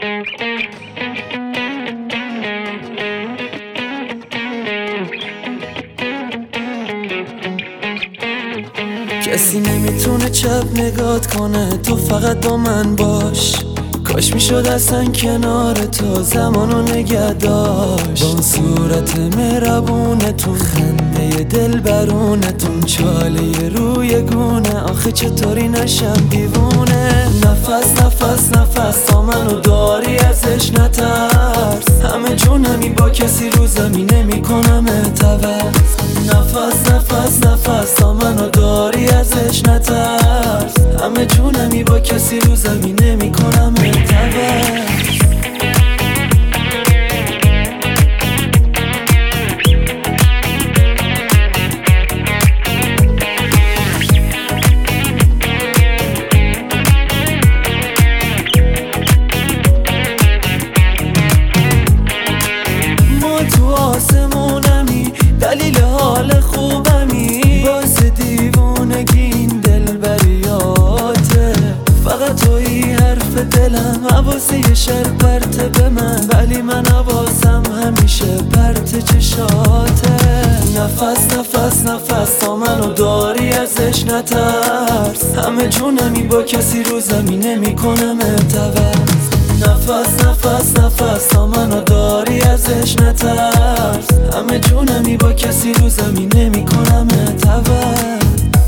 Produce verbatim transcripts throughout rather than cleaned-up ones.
کسی نمیتونه چپ نگات کنه، تو فقط با من باش. کاش میشد اصلا کنار تو زمانو نگه داشت. با اون صورت مهربونتون، خنده دل برونتون، چاله روی گونه، آخه چطوری نشم دیوونه. نفس نفس نفس تا منو داری ازش نترس، همه جونمی با کسی رو زمین نمی کنم اتوس. نفس نفس نفس تا منو داری ازش نترس، همه جونمی با کسی رو زمین نمی کنم اتوس. ما تو آسمونمی، دلیل حال خوبمی، باعث دیوونگی این دل بریاته. فقط توی حرف دلم، حواسه یه شر پرته به من، ولی من حواسم همیشه پرت چشاته. نفس نفس نفس تا منو داری ازش نترس، همه جونمی با کسی رو زمین نمی کنم اتوس. نفس نفس نفس تا منو داری ازش نترس، همه جونمی با کسی رو زمین نمی کنم اتوس.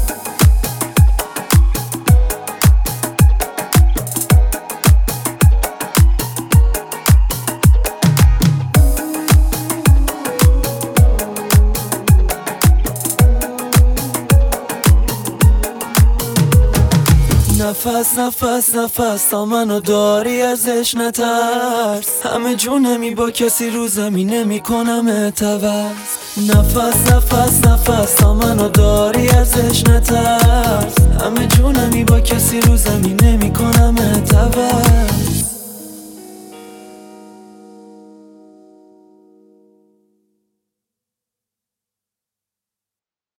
نفس نفس نفس تا منو داری ازش نترس، همه جونمی با کسی رو زمین نمی کنم اتوس. نفس نفس نفس تا منو داری ازش نترس،